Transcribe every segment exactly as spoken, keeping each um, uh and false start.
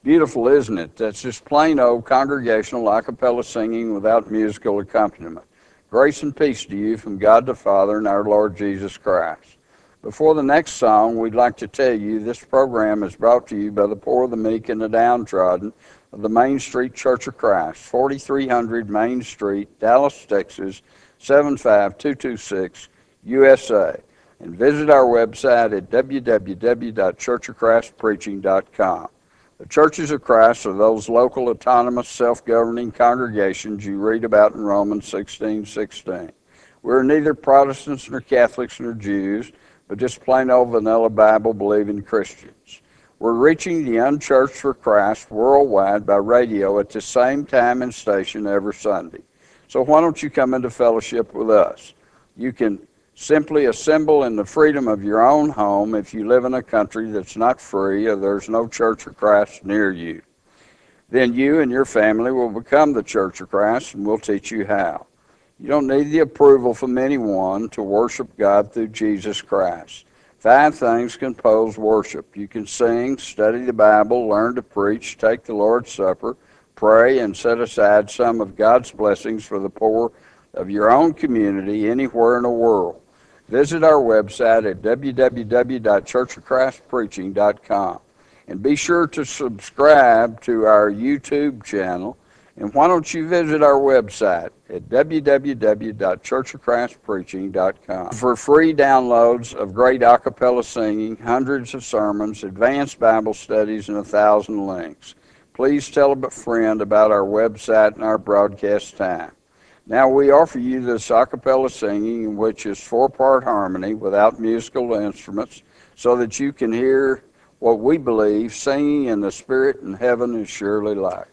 Beautiful, isn't it? That's just plain old congregational a cappella singing without musical accompaniment. Grace and peace to you from God the Father and our Lord Jesus Christ. Before the next song, we'd like to tell you this program is brought to you by the poor, the meek, and the downtrodden of the Main Street Church of Christ, forty-three hundred Main Street, Dallas, Texas, seven five two two six, U S A. And visit our website at w w w dot church of christ preaching dot com. The Churches of Christ are those local, autonomous, self-governing congregations you read about in Romans sixteen sixteen. We're neither Protestants nor Catholics nor Jews, but just plain old vanilla Bible-believing Christians. We're reaching the unchurched for Christ worldwide by radio at the same time and station every Sunday. So why don't you come into fellowship with us? You can simply assemble in the freedom of your own home if you live in a country that's not free or there's no Church of Christ near you. Then you and your family will become the Church of Christ, and we'll teach you how. You don't need the approval from anyone to worship God through Jesus Christ. Five things compose worship. You can sing, study the Bible, learn to preach, take the Lord's Supper, pray, and set aside some of God's blessings for the poor of your own community anywhere in the world. Visit our website at w w w dot church of christ preaching dot com. And be sure to subscribe to our YouTube channel. And why don't you visit our website at w w w dot church of christ preaching dot com for free downloads of great a cappella singing, hundreds of sermons, advanced Bible studies, and a thousand links. Please tell a friend about our website and our broadcast time. Now we offer you this a cappella singing, which is four-part harmony without musical instruments, so that you can hear what we believe singing in the Spirit in heaven is surely like.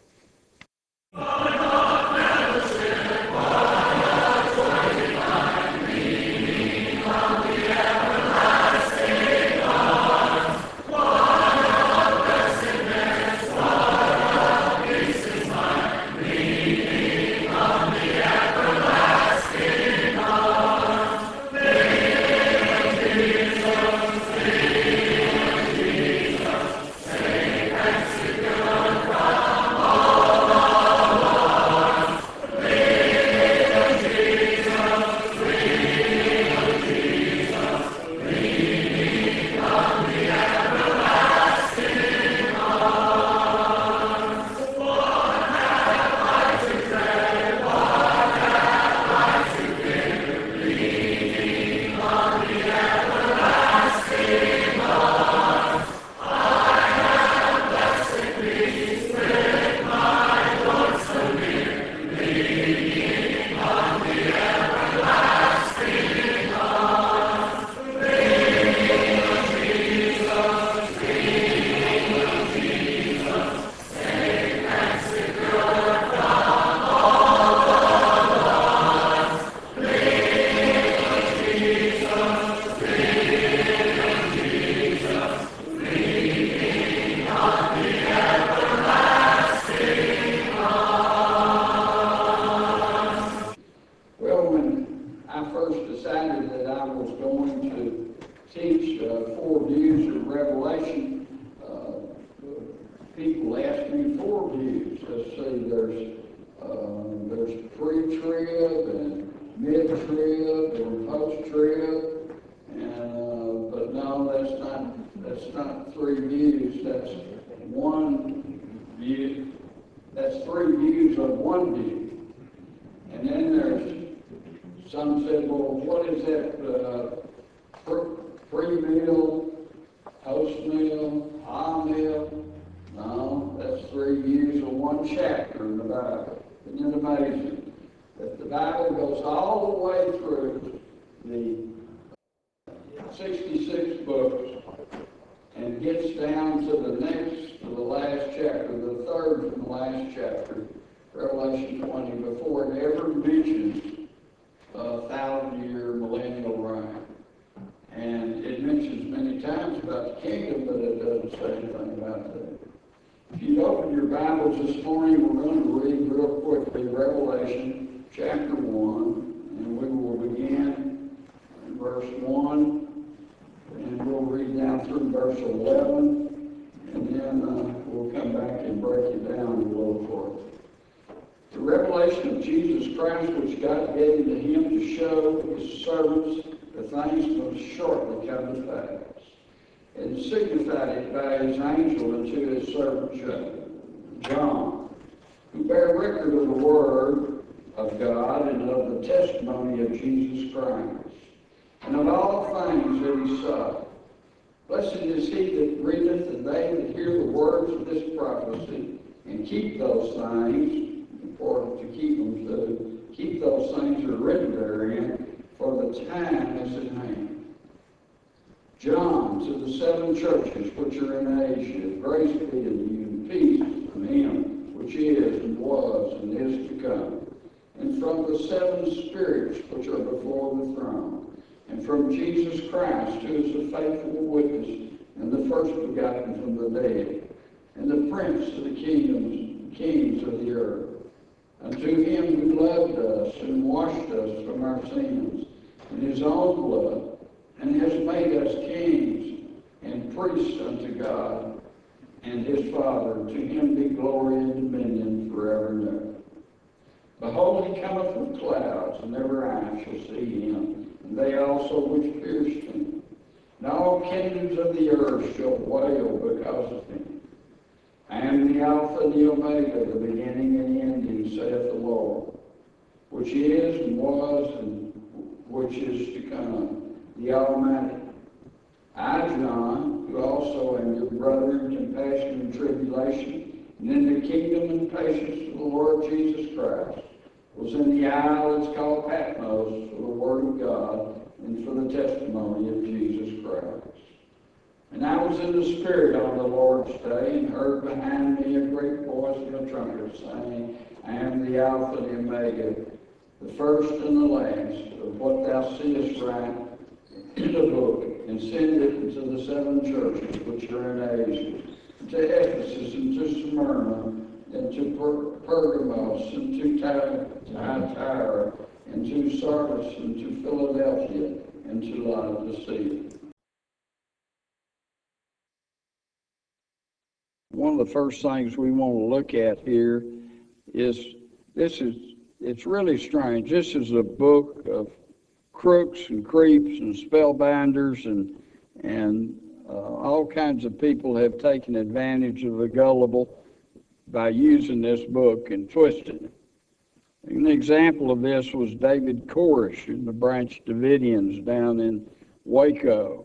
And we'll read down through verse eleven, and then uh, we'll come back so forth. The revelation of Jesus Christ, which God gave to him to show his servants the things must shortly come to pass, and signified it by his angel unto his servant John, who bare record of the word of God and of the testimony of Jesus Christ, and of all things that he saw. Blessed is he that readeth, and they that hear the words of this prophecy, and keep those things, important to keep them to keep those things that are written therein, for the time is at hand. John, to the seven churches which are in Asia, grace be unto you, and peace from him which is, and was, and is to come, and from the seven spirits which are before the throne, and from Jesus Christ, who is a faithful witness, and the first begotten from the dead, and the prince of the kingdoms, kings of the earth. Unto him who loved us and washed us from our sins in his own blood, and has made us kings and priests unto God and his Father. To him be glory and dominion forever and ever. Behold, he cometh with clouds, and every eye shall see him, and they also which pierced him. And all kingdoms of the earth shall wail because of him. I am the Alpha and the Omega, the beginning and the ending, saith the Lord, which is and was and which is to come, the Almighty. I, John, who also am your brother in compassion and tribulation, and in the kingdom and patience of the Lord Jesus Christ, was in the isle that's called Patmos for the word of God and for the testimony of Jesus Christ. And I was in the Spirit on the Lord's day, and heard behind me a great voice of a trumpet, saying, I am the Alpha and the Omega, the first and the last. Of what thou seest write in the book, and send it into the seven churches which are in Asia, to Ephesus, and to Smyrna, and to per- Pergamos, and to Thyatira, and to Sardis, and to Philadelphia, and to Laodicea. One of the first things we want to look at here is this is, it's really strange. This is a book of crooks and creeps and spellbinders, and, and uh, all kinds of people have taken advantage of the gullible by using this book and twisting it. An example of this was David Koresh and the Branch Davidians down in Waco.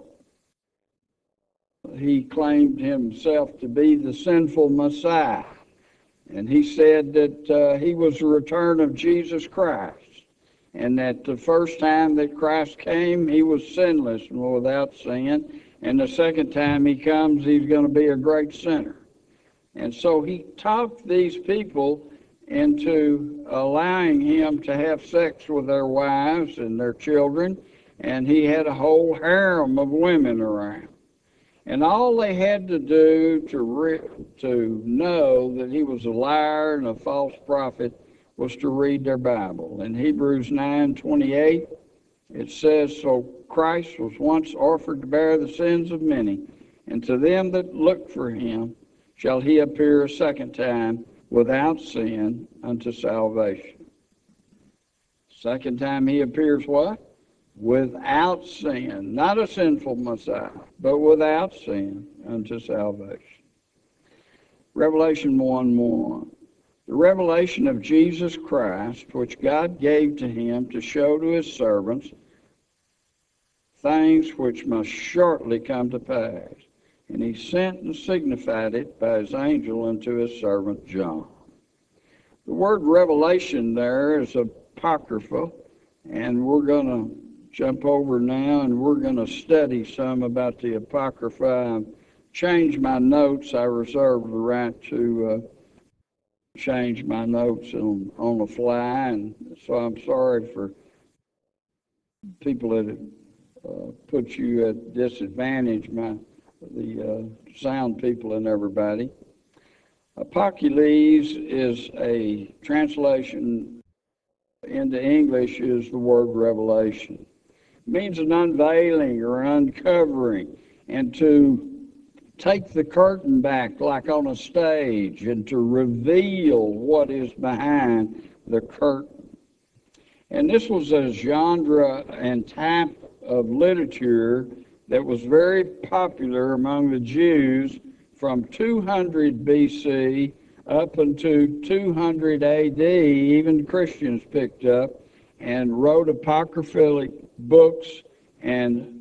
He claimed himself to be the sinful Messiah, and he said that uh, he was the return of Jesus Christ, and that the first time that Christ came, he was sinless and without sin, and the second time he comes, he's going to be a great sinner. And so he talked these people into allowing him to have sex with their wives and their children, and he had a whole harem of women around. And all they had to do to re- to know that he was a liar and a false prophet was to read their Bible. In Hebrews nine twenty-eight, it says, So Christ was once offered to bear the sins of many, and to them that look for him shall he appear a second time without sin unto salvation. Second time he appears what? Without sin, not a sinful Messiah, but without sin unto salvation. Revelation one one. The revelation of Jesus Christ, which God gave to him to show to his servants things which must shortly come to pass. And he sent and signified it by his angel unto his servant John. The word revelation there is apocrypha, and we're going to jump over now, and we're going to study some about the Apocrypha. I've changed my notes. I reserve the right to uh, change my notes on, on the fly, and so I'm sorry for people that uh, put you at disadvantage, my, the uh, sound people and everybody. Apocalypse is a translation into English is the word revelation. Means an unveiling or uncovering, and to take the curtain back like on a stage and to reveal what is behind the curtain. And this was a genre and type of literature that was very popular among the Jews from two hundred B C up into two hundred A D. Even Christians picked up and wrote apocryphal books and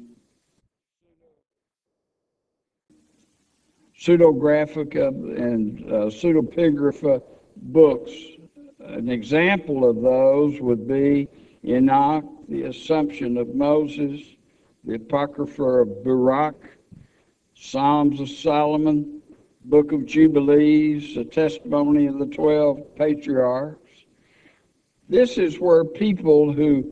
pseudographica and uh, pseudepigrapha books. An example of those would be Enoch, the Assumption of Moses, the Apocrypha of Baruch, Psalms of Solomon, Book of Jubilees, the Testimony of the Twelve Patriarchs. This is where people who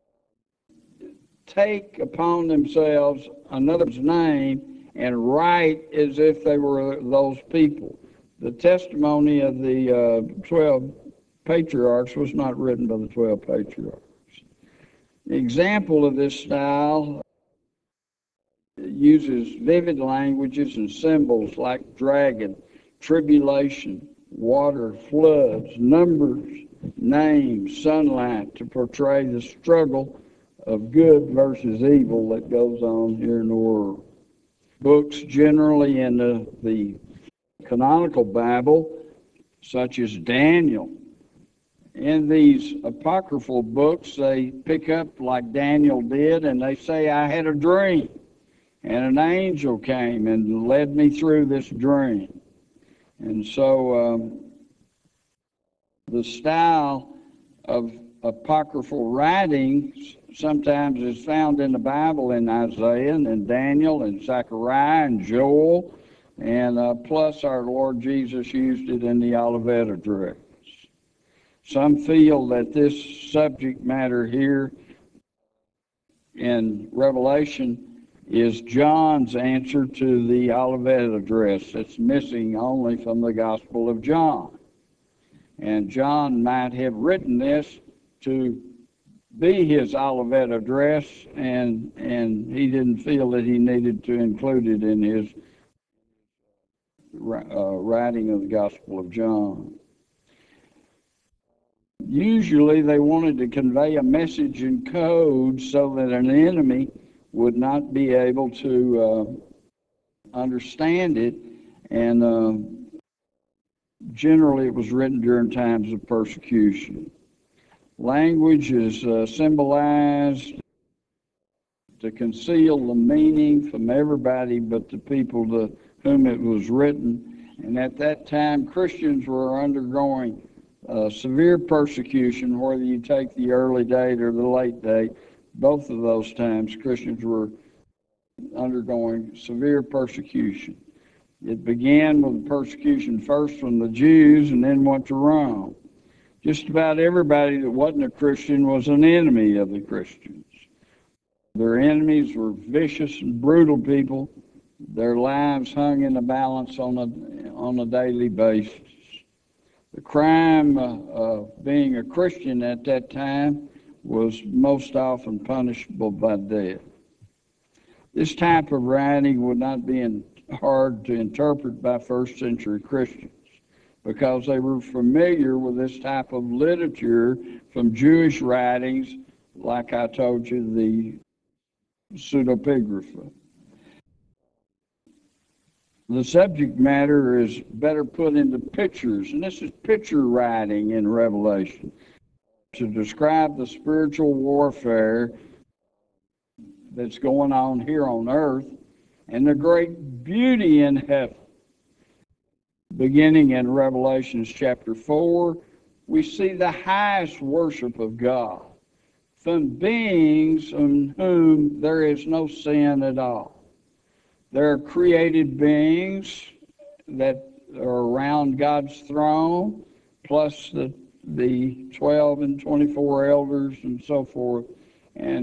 take upon themselves another's name and write as if they were those people. The testimony of the uh, twelve patriarchs was not written by the twelve patriarchs. An example of this style uses vivid languages and symbols like dragon, tribulation, water, floods, numbers, names, sunlight to portray the struggle of good versus evil that goes on here in the world. Books generally in the, the canonical Bible, such as Daniel. In these apocryphal books, they pick up like Daniel did, and they say, I had a dream, and an angel came and led me through this dream. And so um, the style of apocryphal writings sometimes is found in the Bible in Isaiah and Daniel and Zechariah and Joel, and uh, plus our Lord Jesus used it in the Olivet Address. Some feel that this subject matter here in Revelation is John's answer to the Olivet Address. It's missing only from the Gospel of John. And John might have written this to be his Olivet Address, and, and he didn't feel that he needed to include it in his uh, writing of the Gospel of John. Usually they wanted to convey a message in code so that an enemy would not be able to uh, understand it, and uh, generally it was written during times of persecution. Language is uh, symbolized to conceal the meaning from everybody but the people to whom it was written, and at that time Christians were undergoing Uh, severe persecution, whether you take the early date or the late date. Both of those times Christians were undergoing severe persecution. It began with persecution first from the Jews and then went to Rome. Just about everybody that wasn't a Christian was an enemy of the Christians. Their enemies were vicious and brutal people. Their lives hung in the balance on a, on a daily basis. The crime uh, of being a Christian at that time was most often punishable by death. This type of writing would not be in, hard to interpret by first century Christians because they were familiar with this type of literature from Jewish writings, like I told you, the pseudepigrapha. The subject matter is better put into pictures, and this is picture writing in Revelation to describe the spiritual warfare that's going on here on earth and the great beauty in heaven. Beginning in Revelation chapter four, we see the highest worship of God from beings in whom there is no sin at all. There are created beings that are around God's throne, plus the, the twelve and twenty-four elders and so forth. And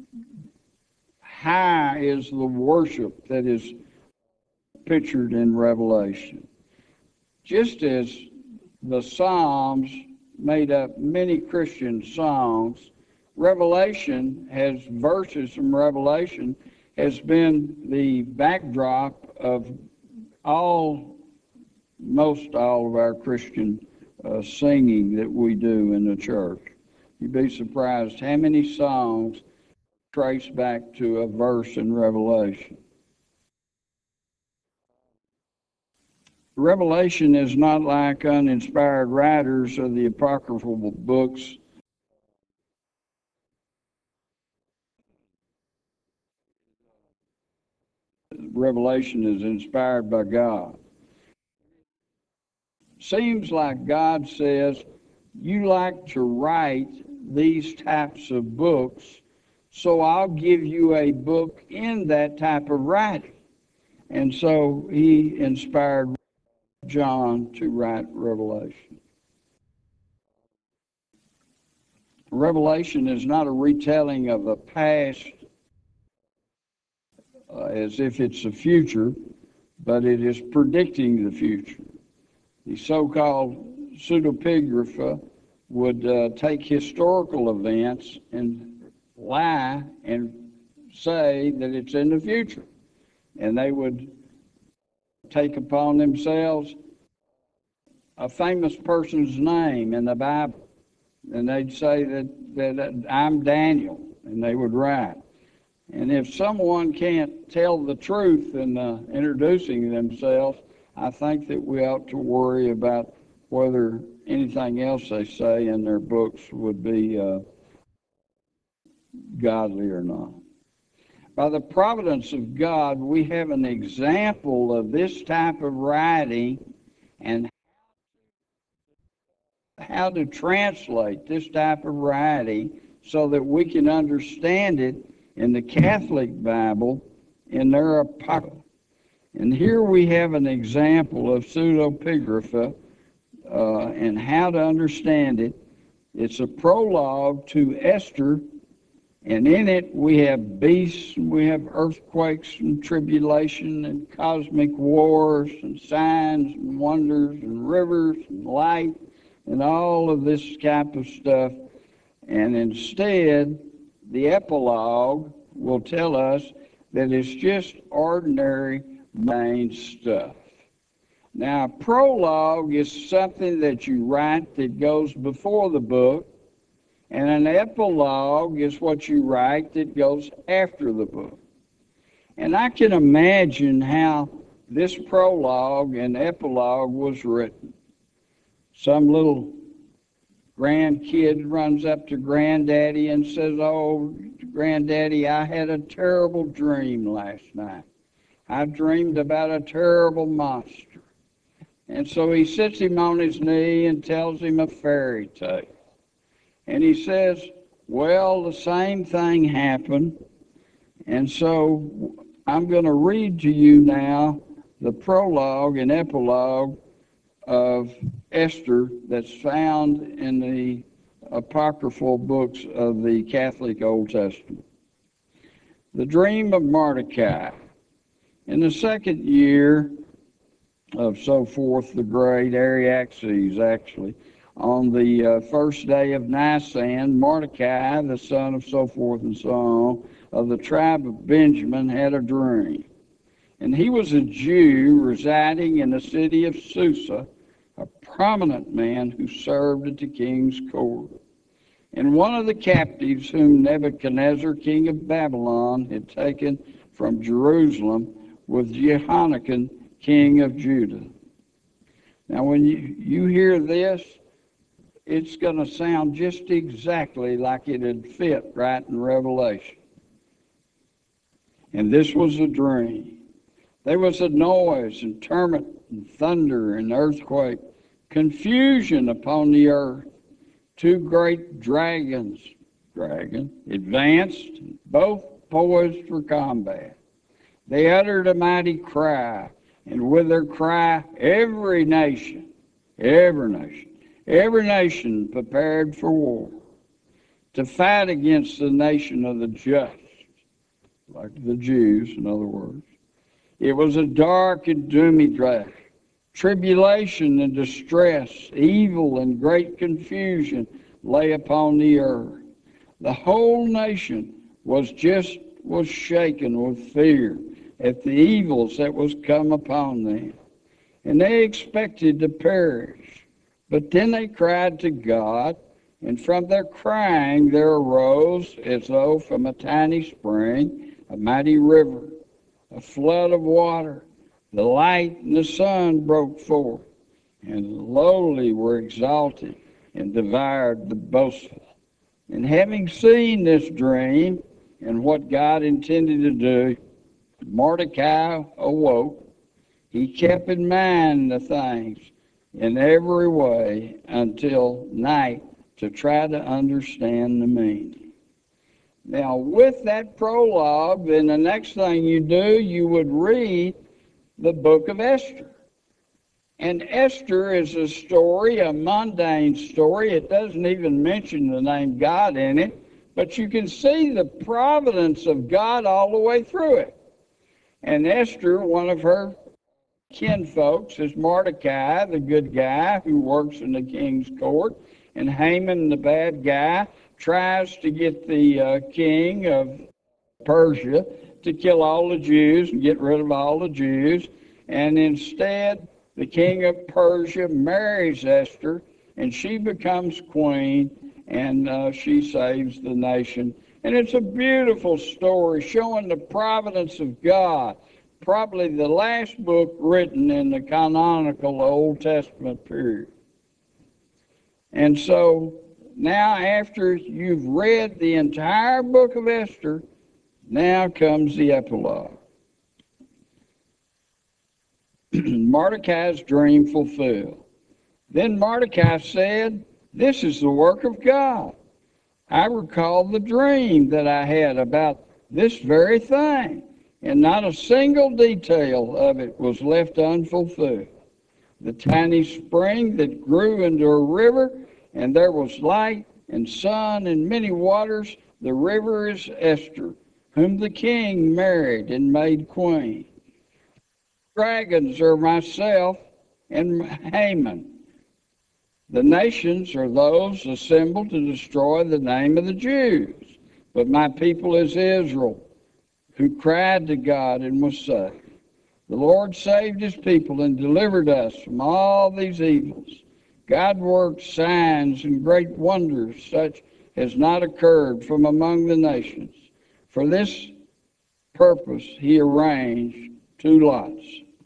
high is the worship that is pictured in Revelation. Just as the Psalms made up many Christian songs, Revelation has verses from Revelation has been the backdrop of all, most all of our Christian uh, singing that we do in the church, you'd be surprised how many songs trace back to a verse in Revelation. Revelation is not like uninspired writers of the apocryphal books. Revelation is inspired by God. Seems like God says, you like to write these types of books, so I'll give you a book in that type of writing. And so he inspired John to write Revelation. Revelation is not a retelling of the past uh, as if it's the future, but it is predicting the future. The so-called pseudepigrapha would uh, take historical events and lie and say that it's in the future. And they would take upon themselves a famous person's name in the Bible. And they'd say that, that I'm Daniel, and they would write. And if someone can't tell the truth in uh, introducing themselves, I think that we ought to worry about whether anything else they say in their books would be uh, godly or not. By the providence of God, we have an example of this type of writing and how to translate this type of writing so that we can understand it in the Catholic Bible in their apocrypha. And here we have an example of pseudepigrapha uh, and how to understand it. It's a prologue to Esther, and in it we have beasts, and we have earthquakes and tribulation and cosmic wars and signs and wonders and rivers and light and all of this type of stuff. And instead, the epilogue will tell us that it's just ordinary main stuff. Now, a prologue is something that you write that goes before the book, and an epilogue is what you write that goes after the book. And I can imagine how this prologue and epilogue was written. Some little grandkid runs up to granddaddy and says, "Oh, granddaddy, I had a terrible dream last night. I dreamed about a terrible monster." And so he sits him on his knee and tells him a fairy tale. And he says, "Well, the same thing happened. And so I'm going to read to you now the prologue and epilogue of Esther that's found in the apocryphal books of the Catholic Old Testament. The dream of Mordecai. In the second year of so forth the great, Ariaxes actually, on the uh, first day of Nisan, Mordecai, the son of so forth and so on, of the tribe of Benjamin, had a dream. And he was a Jew residing in the city of Susa, a prominent man who served at the king's court. And one of the captives whom Nebuchadnezzar, king of Babylon, had taken from Jerusalem was Jehoiakim, king of Judah. Now, when you, you hear this, it's going to sound just exactly like it had fit right in Revelation. And this was a dream. There was a noise and tumult and thunder and earthquake, confusion upon the earth. Two great dragons, dragon, advanced, both poised for combat. They uttered a mighty cry, and with their cry, every nation, every nation, every nation prepared for war, to fight against the nation of the just, like the Jews, in other words. It was a dark and doomy day. Tribulation and distress, evil and great confusion lay upon the earth. The whole nation was just was shaken with fear, at the evils that was come upon them, and they expected to perish. But then they cried to God, and from their crying there arose, as though from a tiny spring, a mighty river, a flood of water. The light and the sun broke forth, and lowly were exalted, and devoured the boastful. And having seen this dream and what God intended to do, Mordecai awoke. He kept in mind the things in every way until night to try to understand the meaning. Now, with that prologue, then the next thing you do, you would read the book of Esther. And Esther is a story, a mundane story. It doesn't even mention the name God in it, but you can see the providence of God all the way through it. And Esther, one of her kinfolks, is Mordecai, the good guy who works in the king's court, and Haman, the bad guy, tries to get the uh, king of Persia to kill all the Jews and get rid of all the Jews. And instead, the king of Persia marries Esther, and she becomes queen, and uh, she saves the nation. And it's a beautiful story showing the providence of God. Probably the last book written in the canonical Old Testament period. And so now after you've read the entire book of Esther, now comes the epilogue. Mordecai's dream fulfilled. Then Mordecai said, "This is the work of God. I recall the dream that I had about this very thing, and not a single detail of it was left unfulfilled. The tiny spring that grew into a river, and there was light and sun and many waters, the river is Esther, whom the king married and made queen. Dragons are myself and Haman. The nations are those assembled to destroy the name of the Jews. But my people is Israel, who cried to God and was saved. The Lord saved his people and delivered us from all these evils. God worked signs and great wonders such as not occurred from among the nations. For this purpose he arranged two lots,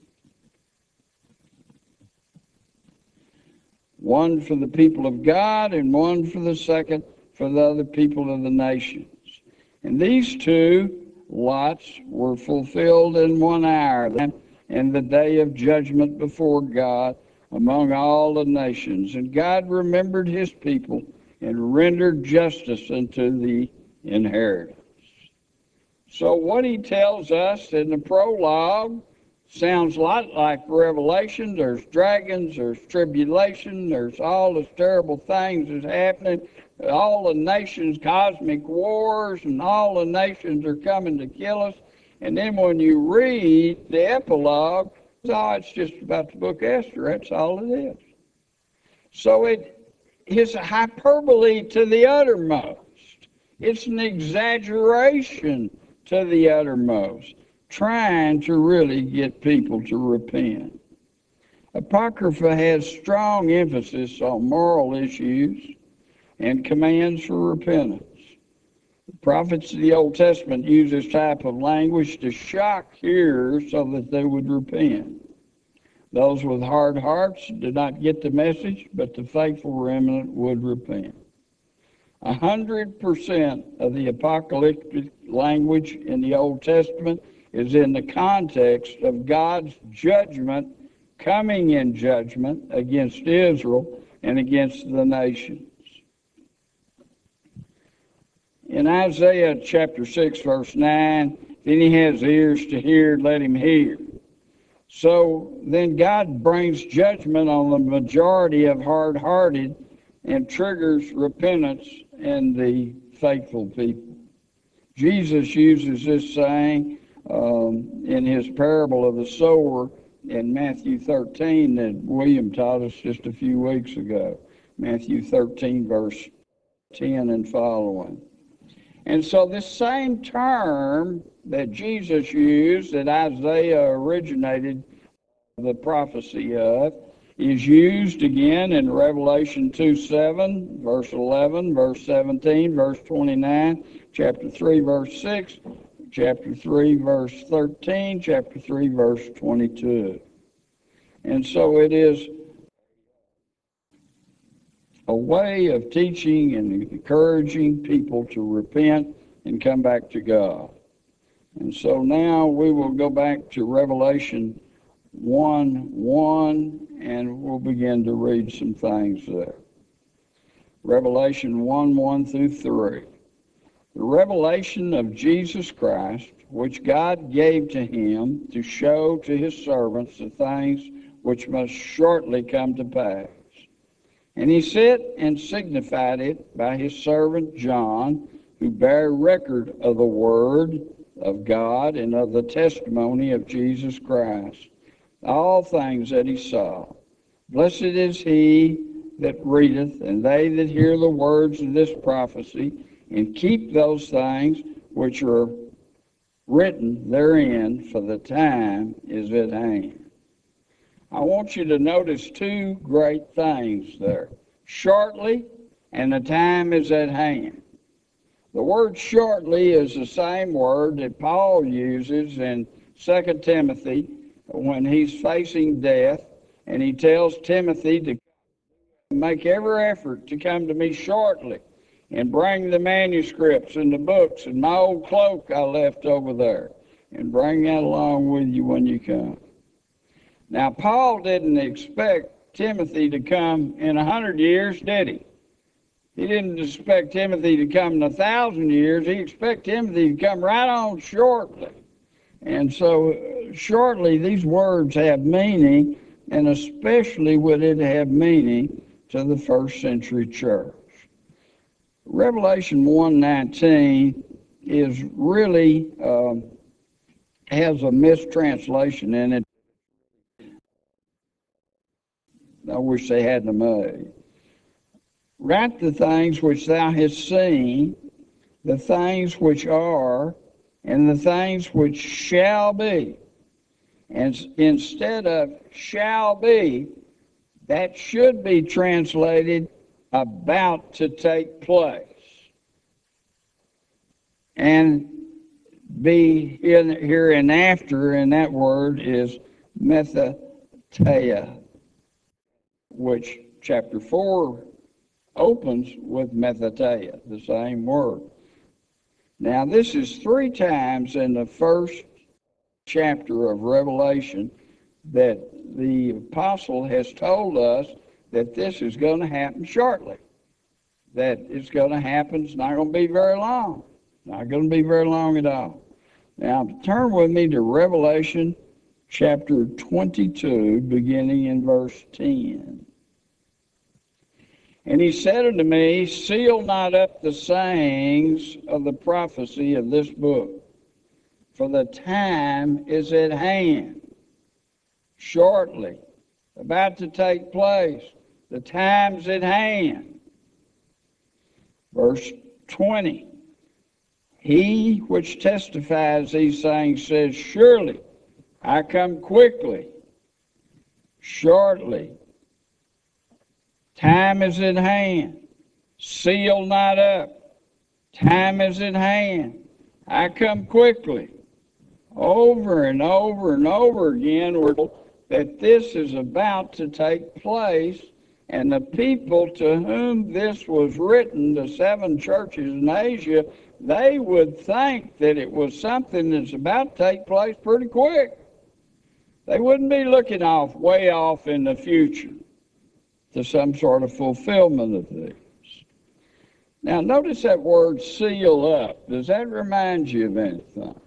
one for the people of God and one for the second for the other people of the nations. And these two lots were fulfilled in one hour, and the day of judgment before God among all the nations. And God remembered his people and rendered justice unto the inheritance." So what he tells us in the prologue sounds a lot like Revelation. There's dragons, there's tribulation, there's all this terrible things that's happening. All the nations, cosmic wars, and all the nations are coming to kill us. And then when you read the epilogue, oh, it's just about the book of Esther. That's all it is. So it is a hyperbole to the uttermost. It's an exaggeration to the uttermost, trying to really get people to repent. Apocrypha has strong emphasis on moral issues and commands for repentance. The prophets of the Old Testament use this type of language to shock hearers so that they would repent. Those with hard hearts did not get the message, but the faithful remnant would repent. A hundred percent of the apocalyptic language in the Old Testament is in the context of God's judgment, coming in judgment against Israel and against the nations. In Isaiah chapter six, verse nine, then he has ears to hear, let him hear. So then God brings judgment on the majority of hard-hearted and triggers repentance in the faithful people. Jesus uses this saying um, in his parable of the sower in Matthew thirteen that William taught us just a few weeks ago. Matthew thirteen, verse ten and following. And so this same term that Jesus used, that Isaiah originated the prophecy of, is used again in Revelation two seven, verse eleven, verse seventeen, verse twenty-nine, chapter three, verse six, chapter three, verse thirteen, chapter three, verse twenty-two. And so it is a way of teaching and encouraging people to repent and come back to God. And so now we will go back to Revelation one one, and we'll begin to read some things there. Revelation one one through three. The revelation of Jesus Christ, which God gave to him to show to his servants the things which must shortly come to pass. And he sent and signified it by his servant John, who bare record of the word of God and of the testimony of Jesus Christ, all things that he saw. Blessed is he that readeth, and they that hear the words of this prophecy, and keep those things which are written therein, for the time is at hand. I want you to notice two great things there. Shortly, and the time is at hand. The word shortly is the same word that Paul uses in Second Timothy when he's facing death, and he tells Timothy to make every effort to come to me shortly and bring the manuscripts and the books and my old cloak I left over there, and bring that along with you when you come. Now, Paul didn't expect Timothy to come in a hundred years, did he? He didn't expect Timothy to come in a thousand years. He expected Timothy to come right on shortly. And so, shortly, these words have meaning, and especially would it have meaning to the first century church. Revelation one nineteen is really, uh, has a mistranslation in it. I wish they hadn't made. Write the things which thou hast seen, the things which are, and the things which shall be. And instead of shall be, that should be translated about to take place. And be in here and after, and that word is methateia, which chapter four opens with methateia, the same word. Now, this is three times in the first chapter of Revelation that the apostle has told us that this is going to happen shortly, that it's going to happen. It's not going to be very long, not going to be very long at all. Now, turn with me to Revelation chapter twenty-two, beginning in verse ten. And he said unto me, seal not up the sayings of the prophecy of this book, for the time is at hand, shortly, about to take place. The time's at hand. Verse twenty. He which testifies these things says, surely I come quickly, shortly. Time is at hand. Seal not up. Time is at hand. I come quickly. Over and over and over again, we're told that this is about to take place, and the people to whom this was written, the seven churches in Asia, they would think that it was something that's about to take place pretty quick. They wouldn't be looking off, way off in the future to some sort of fulfillment of this. Now, notice that word seal up. Does that remind you of anything?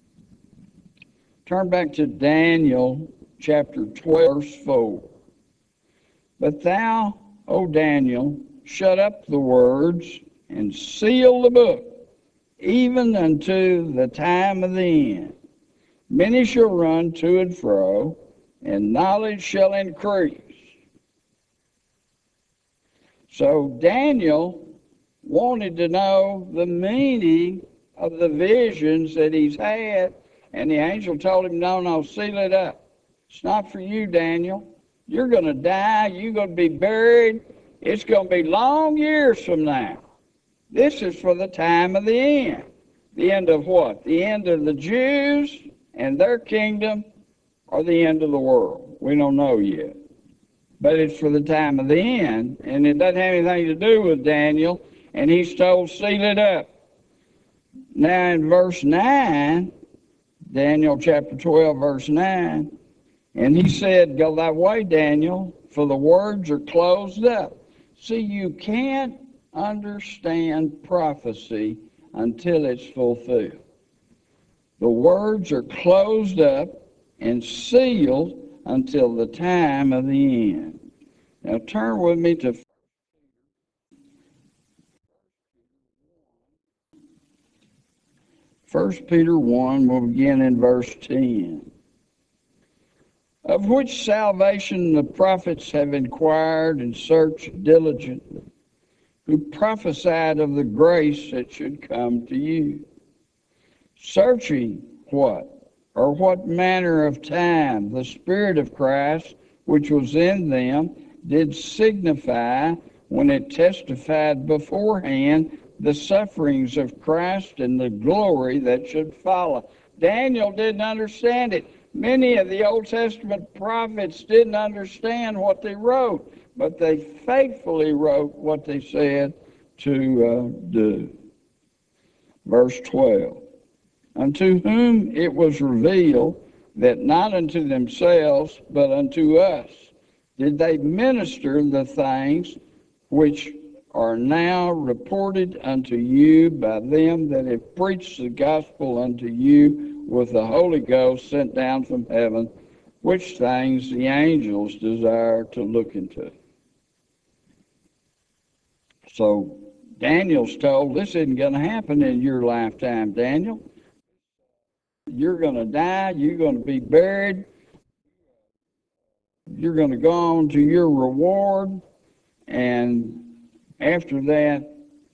Turn back to Daniel chapter twelve, verse four. But thou, O Daniel, shut up the words and seal the book, even unto the time of the end. Many shall run to and fro, and knowledge shall increase. So Daniel wanted to know the meaning of the visions that he's had. And the angel told him, no, no, seal it up. It's not for you, Daniel. You're going to die. You're going to be buried. It's going to be long years from now. This is for the time of the end. The end of what? The end of the Jews and their kingdom, or the end of the world? We don't know yet. But it's for the time of the end, and it doesn't have anything to do with Daniel, and he's told, seal it up. Now in verse nine, Daniel chapter twelve, verse nine, and he said, go thy way, Daniel, for the words are closed up. See, you can't understand prophecy until it's fulfilled. The words are closed up and sealed until the time of the end. Now turn with me to First Peter one. We'll begin in verse ten. Of which salvation the prophets have inquired and searched diligently, who prophesied of the grace that should come to you. Searching what? Or what manner of time the Spirit of Christ, which was in them, did signify when it testified beforehand the sufferings of Christ and the glory that should follow. Daniel didn't understand it. Many of the Old Testament prophets didn't understand what they wrote, but they faithfully wrote what they said to uh, do. Verse twelve. Unto whom it was revealed that not unto themselves, but unto us, did they minister the things which are now reported unto you by them that have preached the gospel unto you with the Holy Ghost sent down from heaven, which things the angels desire to look into. So Daniel's told, this isn't going to happen in your lifetime, Daniel. You're going to die. You're going to be buried. You're going to go on to your reward. And after that,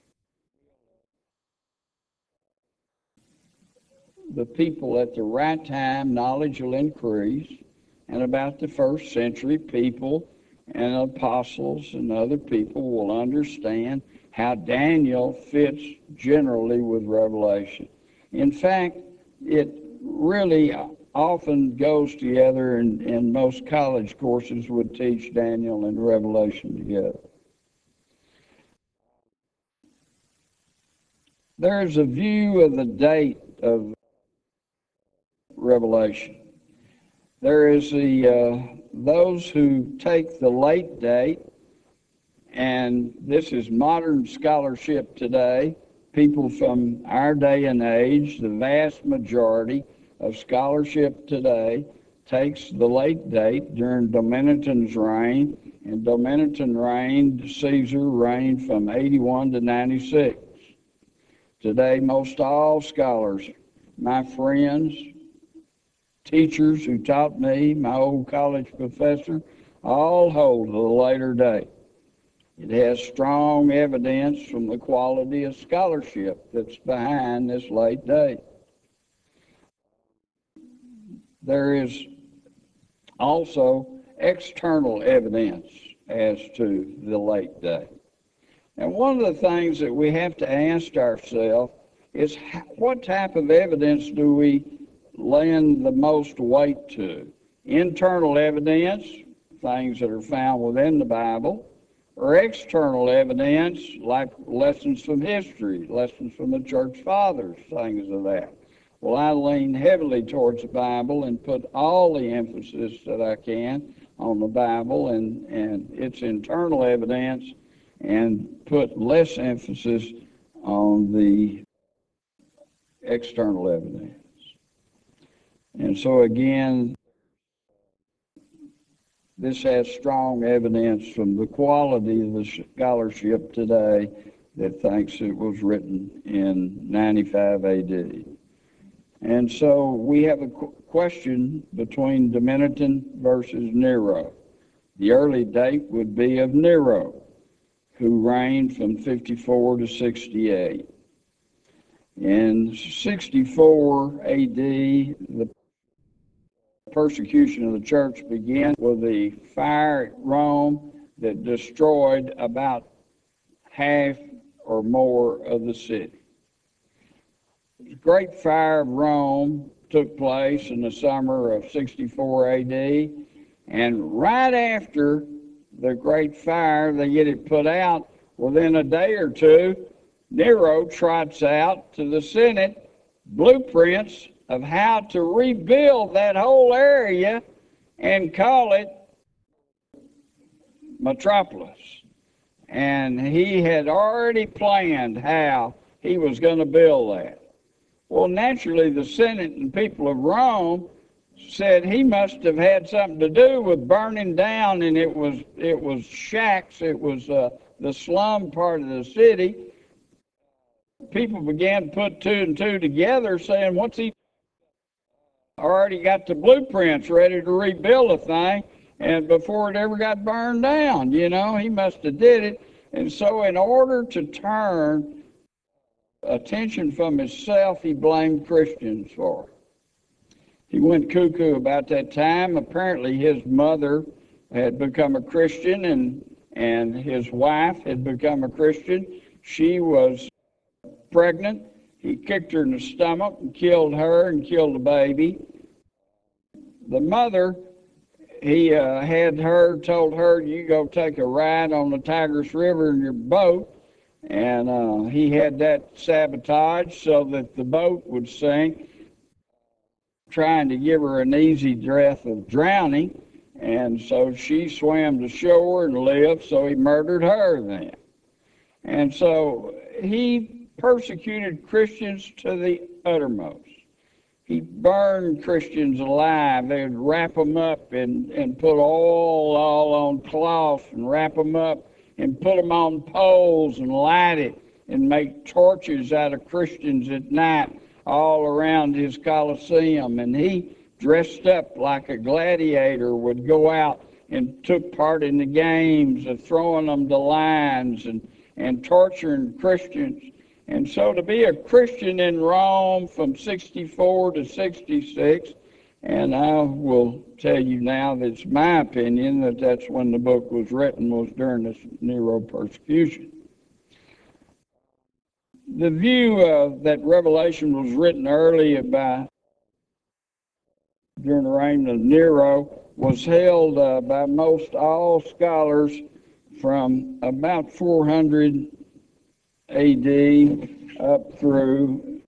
the people at the right time, knowledge will increase. And about the first century, people and apostles and other people will understand how Daniel fits generally with Revelation. In fact, it really often goes together, and, and most college courses would teach Daniel and Revelation together. There's a view of the date of Revelation. There is the uh, those who take the late date, and this is modern scholarship today. People from our day and age, the vast majority of scholarship today takes the late date during Domitian's reign, and Domitian reigned, Caesar reigned from eighty-one to ninety-six. Today, most all scholars, my friends, teachers who taught me, my old college professor, all hold to the later date. It has strong evidence from the quality of scholarship that's behind this late date. There is also external evidence as to the late date. And one of the things that we have to ask ourselves is, what type of evidence do we lend the most weight to? Internal evidence, things that are found within the Bible, or external evidence like lessons from history, lessons from the church fathers, things of that. Well, I lean heavily towards the Bible and put all the emphasis that I can on the Bible and, and its internal evidence, and put less emphasis on the external evidence. And so again, this has strong evidence from the quality of the scholarship today that thinks it was written in ninety-five A D. And so we have a question between Domitian versus Nero. The early date would be of Nero, who reigned from fifty-four to sixty-eight. In sixty-four A D, the persecution of the church began with the fire at Rome that destroyed about half or more of the city. The Great Fire of Rome took place in the summer of sixty-four A D, and right after the Great Fire, they get it put out. Within a day or two, Nero trots out to the Senate blueprints of how to rebuild that whole area and call it Metropolis. And he had already planned how he was going to build that. Well, naturally, the Senate and people of Rome said he must have had something to do with burning down, and it was it was shacks, it was uh, the slum part of the city. People began to put two and two together, saying, what's he already got the blueprints ready to rebuild a thing, and before it ever got burned down, you know, he must have did it. And so in order to turn attention from himself, he blamed Christians for it. He went cuckoo about that time. Apparently his mother had become a Christian, and and his wife had become a Christian. She was pregnant. He kicked her in the stomach and killed her and killed the baby. The mother, he uh, had her, told her, you go take a ride on the Tigris River in your boat. And uh, he had that sabotaged so that the boat would sink, trying to give her an easy death of drowning. And so she swam to shore and lived, so he murdered her then. And so he persecuted Christians to the uttermost. He burned Christians alive. They would wrap them up and, and put oil all on cloth and wrap them up and put them on poles and light it and make torches out of Christians at night all around his Colosseum. And he, dressed up like a gladiator, would go out and took part in the games of throwing them to lions and, and torturing Christians. And so to be a Christian in Rome from sixty-four to sixty-six, and I will tell you now that it's my opinion that that's when the book was written, was during this Nero persecution. The view uh, that Revelation was written early about during the reign of Nero was held uh, by most all scholars from about four hundred A D up through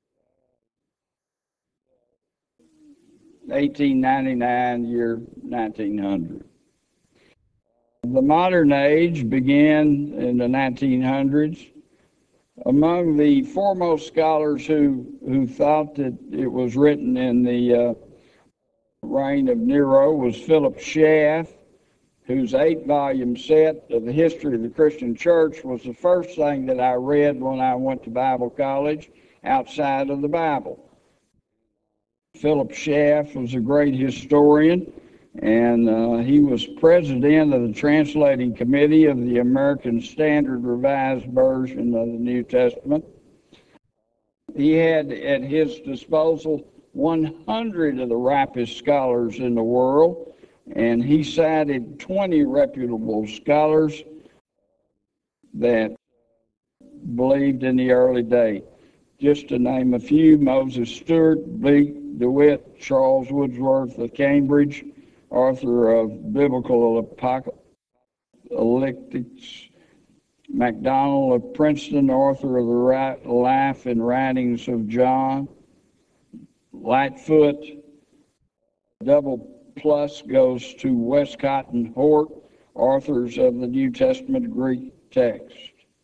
eighteen ninety-nine, year nineteen hundred. The modern age began in the nineteen hundreds. Among the foremost scholars who, who thought that it was written in the uh, reign of Nero was Philip Schaff, whose eight-volume set of the history of the Christian church was the first thing that I read when I went to Bible college outside of the Bible. Philip Schaff was a great historian, and uh, he was president of the translating committee of the American Standard Revised Version of the New Testament. He had at his disposal one hundred of the ripest scholars in the world, and he cited twenty reputable scholars that believed in the early day. Just to name a few: Moses Stewart, Bleak DeWitt, Charles Woodsworth of Cambridge, author of Biblical Apocalyptics; MacDonald of Princeton, author of the Life and Writings of John; Lightfoot. Double plus goes to Westcott and Hort, authors of the New Testament Greek text.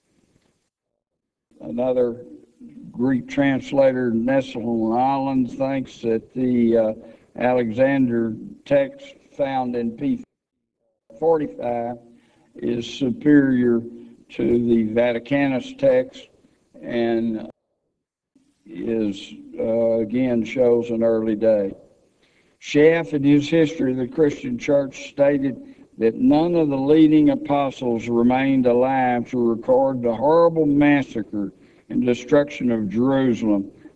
Another Greek translator, Nestle Island, thinks that the uh, Alexander text found in P forty-five is superior to the Vaticanus text, and is uh, again shows an early day. Schaff, in his History of the Christian Church, stated that none of the leading apostles remained alive to record the horrible massacre and destruction of Jerusalem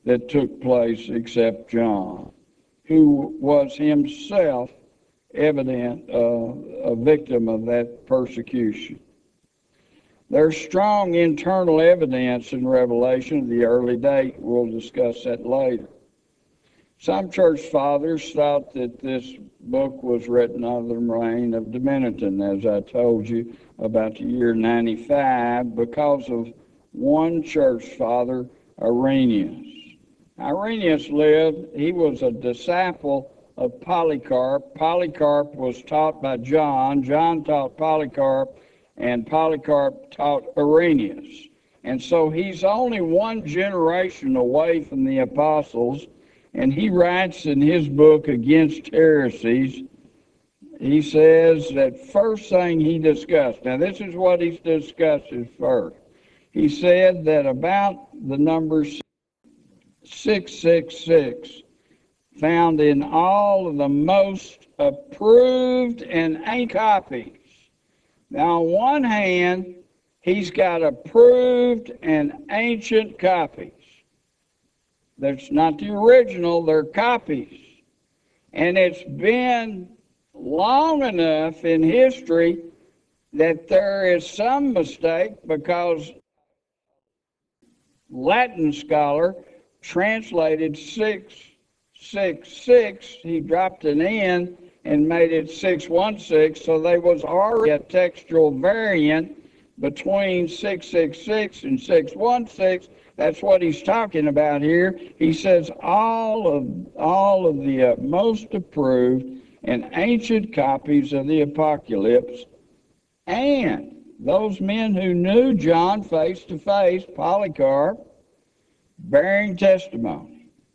that took place except John, who was himself evident uh, a victim of that persecution. There's strong internal evidence in Revelation of the early date. We'll discuss that later. Some church fathers thought that this book was written under the reign of Domitian, as I told you, about the year ninety-five, because of one church father, Irenaeus. Irenaeus lived, he was a disciple of Polycarp. Polycarp was taught by John. John taught Polycarp, and Polycarp taught Irenaeus. And so he's only one generation away from the apostles, and he writes in his book Against Heresies, he says that first thing he discussed, now this is what he discusses first. He said that about the number six six six, found in all of the most approved and ancient copies. Now, on one hand, he's got approved and ancient copies. That's not the original, they're copies. And it's been long enough in history that there is some mistake, because Latin scholar translated six six six, he dropped an N and made it six one six, so there was already a textual variant between six six six and six one six. That's what he's talking about here. He says all of all of the uh, most approved and ancient copies of the Apocalypse, and those men who knew John face to face, Polycarp, bearing testimony.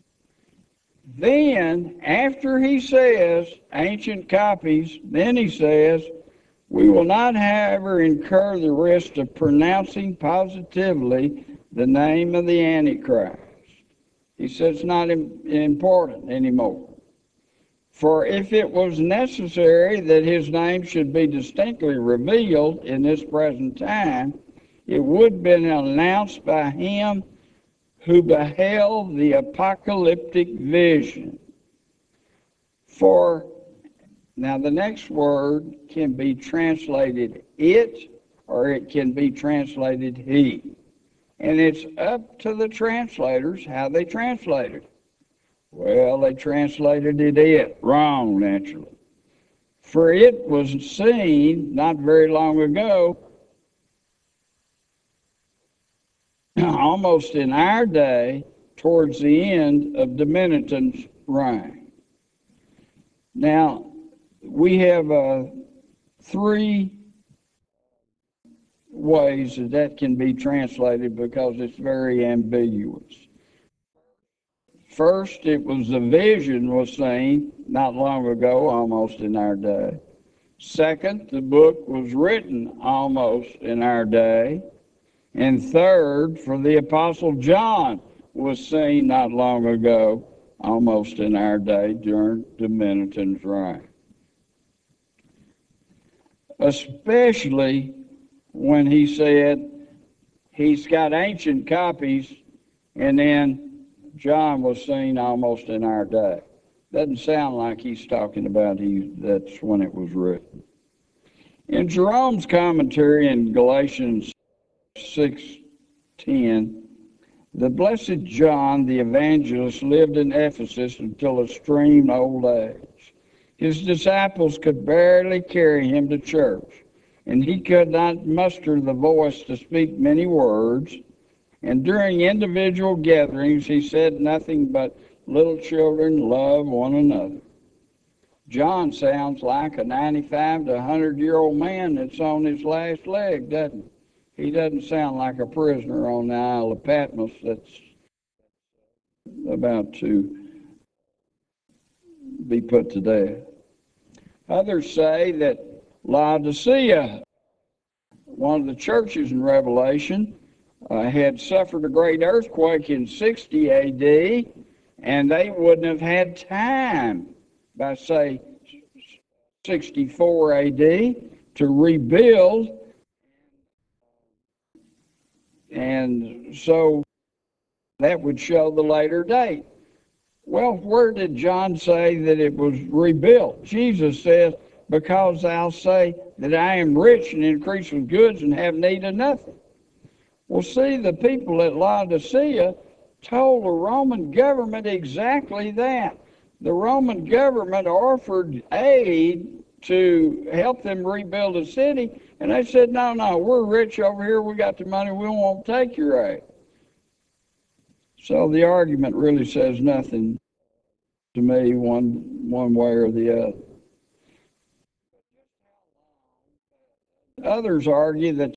Then, after he says ancient copies, then he says, we will not ever incur the risk of pronouncing positively the name of the Antichrist. He says it's not important anymore. For if it was necessary that his name should be distinctly revealed in this present time, it would have been announced by him who beheld the apocalyptic vision. For, now the next word can be translated it, or it can be translated he. And it's up to the translators how they translate it. Well, they translated it it, wrong, naturally. For it was seen not very long ago, almost in our day, towards the end of Domitian's reign. Now, we have uh, three ways that that can be translated because it's very ambiguous. First, it was the vision was seen not long ago, almost in our day. Second, the book was written almost in our day. And third, for the Apostle John was seen not long ago, almost in our day, during Domitian's reign. Especially when he said he's got ancient copies, and then John was seen almost in our day. Doesn't sound like he's talking about he, that's when it was written. In Jerome's commentary in Galatians six ten, the blessed John the evangelist lived in Ephesus until extreme old age. His disciples could barely carry him to church, and he could not muster the voice to speak many words. And during individual gatherings, he said nothing but, little children, love one another. John sounds like a ninety-five to one hundred year old man that's on his last leg, doesn't he? He doesn't sound like a prisoner on the Isle of Patmos that's about to be put to death. Others say that Laodicea, one of the churches in Revelation, uh, had suffered a great earthquake in sixty A D, and they wouldn't have had time by, say, sixty-four A D to rebuild. And so That would show the later date. Well, where did John say that it was rebuilt? Jesus says, because thou say that I am rich and increase with goods and have need of nothing. Well, see, the people at Laodicea told the Roman government exactly that. The Roman government offered aid to help them rebuild the city, and they said, no, no, we're rich over here, we got the money, we won't take your aid. So the argument really says nothing to me one, one way or the other. Others argue that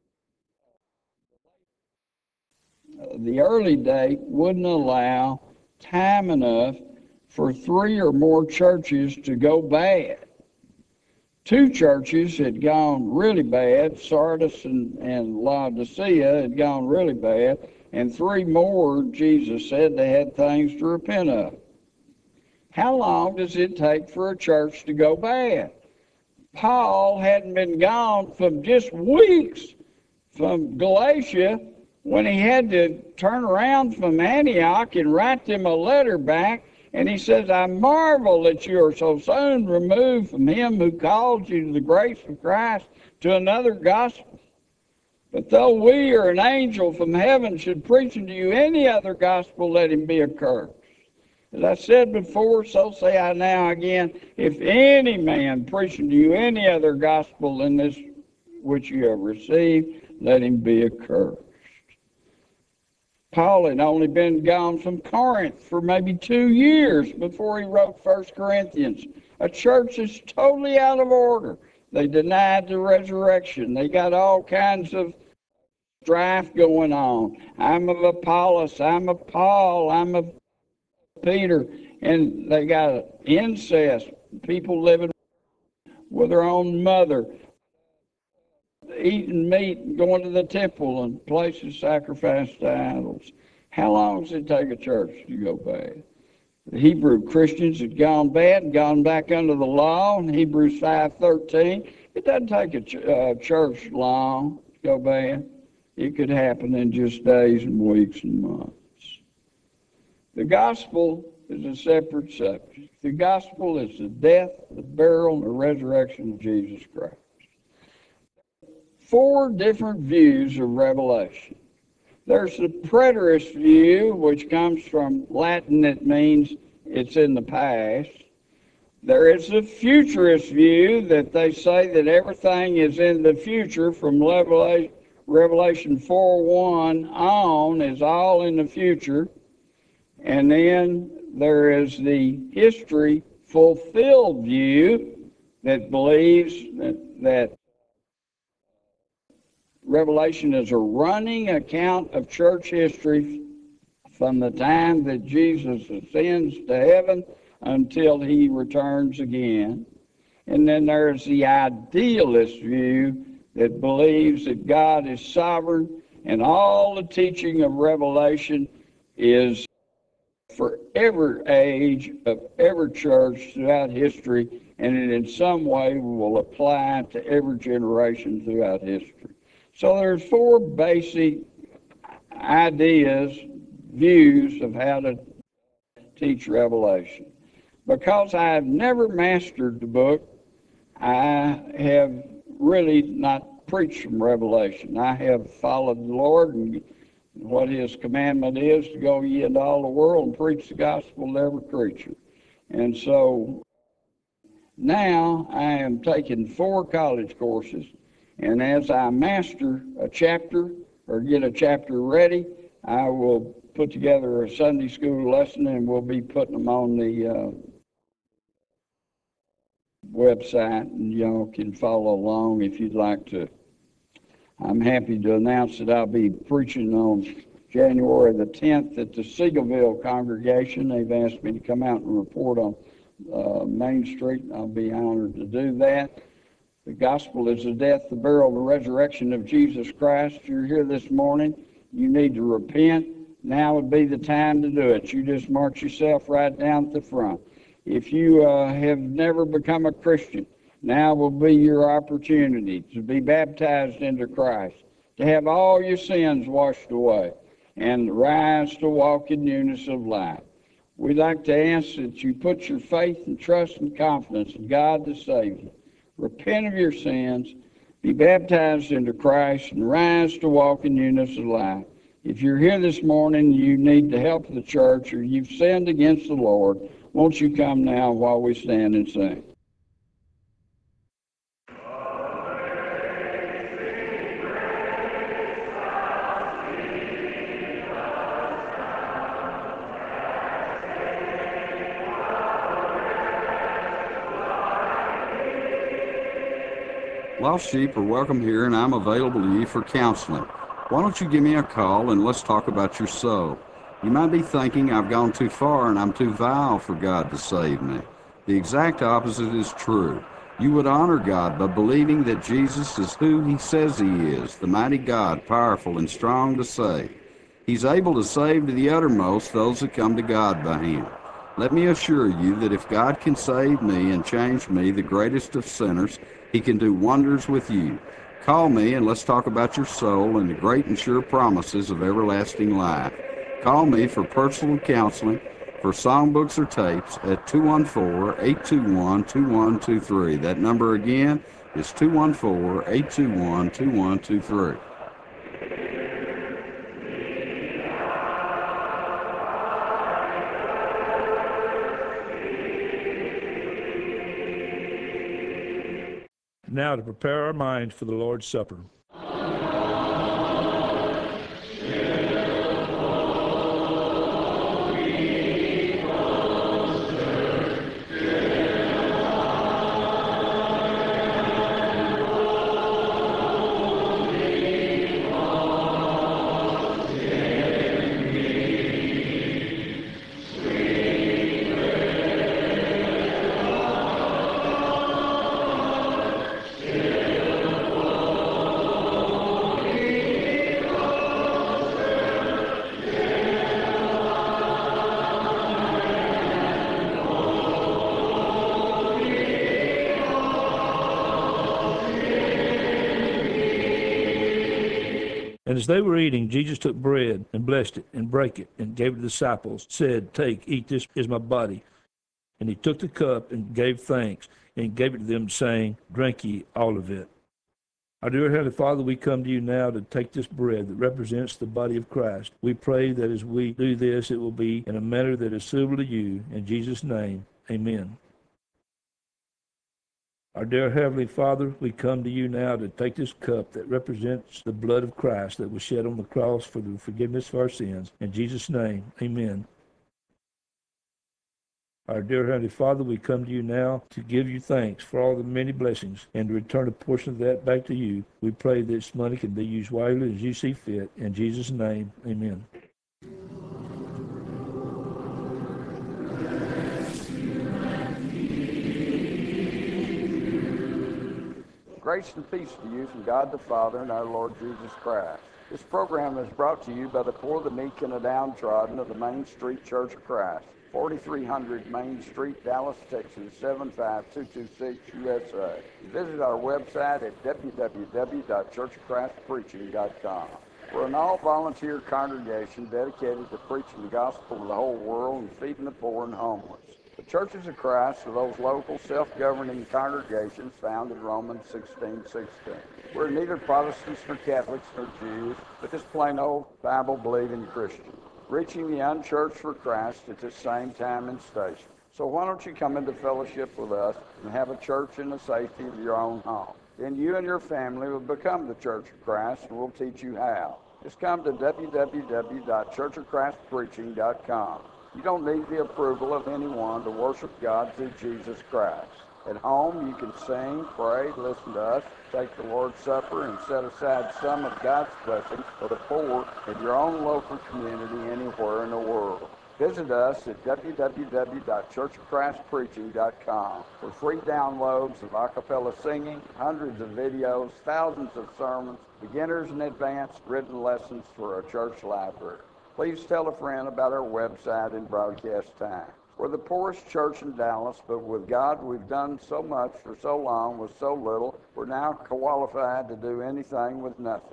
the early date wouldn't allow time enough for three or more churches to go bad. Two churches had gone really bad, Sardis and, and Laodicea had gone really bad, and three more, Jesus said, they had things to repent of. How long does it take for a church to go bad? Paul hadn't been gone from just weeks from Galatia when he had to turn around from Antioch and write them a letter back. And he says, I marvel that you are so soon removed from him who called you to the grace of Christ to another gospel. But though we or an angel from heaven should preach unto you any other gospel, let him be accursed. As I said before, so say I now again, if any man preach unto you any other gospel than this which you have received, let him be accursed. Paul had only been gone from Corinth for maybe two years before he wrote First Corinthians. A church that's totally out of order. They denied the resurrection. They got all kinds of strife going on. I'm of Apollos. I'm of Paul. I'm of Peter. And they got incest. People living with their own mother. Eating meat and going to the temple and places sacrificed to idols. How long does it take a church to go bad? The Hebrew Christians had gone bad and gone back under the law in Hebrews five thirteen. It doesn't take a ch- uh, church long to go bad. It could happen in just days and weeks and months. The gospel is a separate subject. The gospel is the death, the burial, and the resurrection of Jesus Christ. Four different views of Revelation. There's the preterist view, which comes from Latin. It means it's in the past. There is the futurist view that they say that everything is in the future from Revelation four one on is all in the future. And then there is the history fulfilled view that believes that, that Revelation is a running account of church history from the time that Jesus ascends to heaven until he returns again. And then there's the idealist view that believes that God is sovereign and all the teaching of Revelation is for every age of every church throughout history, and it in some way will apply to every generation throughout history. So there's four basic ideas, views of how to teach Revelation. Because I have never mastered the book, I have really not preached from Revelation. I have followed the Lord and what his commandment is to go ye into all the world and preach the gospel to every creature. And so now I am taking four college courses, and as I master a chapter or get a chapter ready, I will put together a Sunday school lesson, and we'll be putting them on the uh, website, and y'all can follow along if you'd like to. I'm happy to announce that I'll be preaching on January the tenth at the Seagoville congregation. They've asked me to come out and report on uh, Main Street. I'll be honored to do that. The gospel is the death, the burial, the resurrection of Jesus Christ. If you're here this morning, you need to repent. Now would be the time to do it. You just march yourself right down at the front. If you uh, have never become a Christian, now will be your opportunity to be baptized into Christ, to have all your sins washed away. and rise to walk in newness of life. We'd like to ask that you put your faith and trust and confidence in God to save you. Repent of your sins, be baptized into Christ, and rise to walk in newness of life. If you're here this morning and you need the help of the church or you've sinned against the Lord, won't you come now while we stand and sing? Lost sheep are welcome here, and I'm available to you for counseling. Why don't you give me a call and let's talk about your soul? You might be thinking I've gone too far and I'm too vile for God to save me. The exact opposite is true. You would honor God by believing that Jesus is who He says He is, the mighty God, powerful and strong to save. He's able to save to the uttermost those that come to God by Him. Let me assure you that if God can save me and change me, the greatest of sinners, He can do wonders with you. Call me and let's talk about your soul and the great and sure promises of everlasting life. Call me for personal counseling, for songbooks or tapes at two one four, eight two one, two one two three. That number again is two one four, eight two one, two one two three. Now to prepare our minds for the Lord's Supper. And as they were eating, Jesus took bread and blessed it and brake it and gave it to the disciples, said, "Take, eat, this is my body." And he took the cup and gave thanks and gave it to them, saying, "Drink ye all of it." Our dear Heavenly Father, we come to you now to take this bread that represents the body of Christ. We pray that as we do this, it will be in a manner that is suitable to you. In Jesus' name, amen. Our dear Heavenly Father, we come to you now to take this cup that represents the blood of Christ that was shed on the cross for the forgiveness of our sins. In Jesus' name, amen. Our dear Heavenly Father, we come to you now to give you thanks for all the many blessings and to return a portion of that back to you. We pray this money can be used wisely as you see fit. In Jesus' name, amen. Grace and peace to you from God the Father and our Lord Jesus Christ. This program is brought to you by the poor, the meek, and the downtrodden of the Main Street Church of Christ, forty-three hundred Main Street, Dallas, Texas, seven five two two six, U S A. Visit our website at w w w dot church of christ preaching dot com. We're an all-volunteer congregation dedicated to preaching the gospel to the whole world and feeding the poor and homeless. The Churches of Christ are those local self-governing congregations found in Romans sixteen sixteen. We're neither Protestants nor Catholics nor Jews, but just plain old Bible-believing Christians, reaching the unchurched for Christ at the same time and station. So why don't you come into fellowship with us and have a church in the safety of your own home? Then you and your family will become the Church of Christ, and we'll teach you how. Just come to w w w dot church of christ preaching dot com. You don't need the approval of anyone to worship God through Jesus Christ. At home, you can sing, pray, listen to us, take the Lord's Supper, and set aside some of God's blessings for the poor in your own local community anywhere in the world. Visit us at w w w dot church of christ preaching dot com for free downloads of a cappella singing, hundreds of videos, thousands of sermons, beginners and advanced written lessons for a church library. Please tell a friend about our website and broadcast time. We're the poorest church in Dallas, but with God, we've done so much for so long with so little, we're now qualified to do anything with nothing.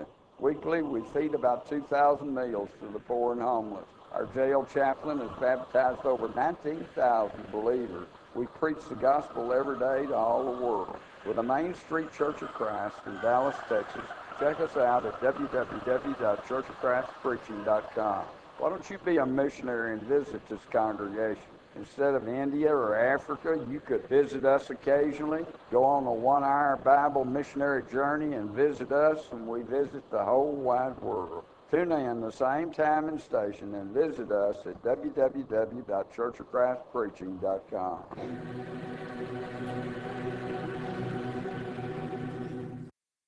Weekly, we feed about two thousand meals to the poor and homeless. Our jail chaplain has baptized over nineteen thousand believers. We preach the gospel every day to all the world. We're the Main Street Church of Christ in Dallas, Texas. Check us out at w w w dot church of christ preaching dot com. Why don't you be a missionary and visit this congregation? Instead of India or Africa, you could visit us occasionally, go on a one-hour Bible missionary journey and visit us, and we visit the whole wide world. Tune in the same time and station and visit us at w w w dot church of christ preaching dot com.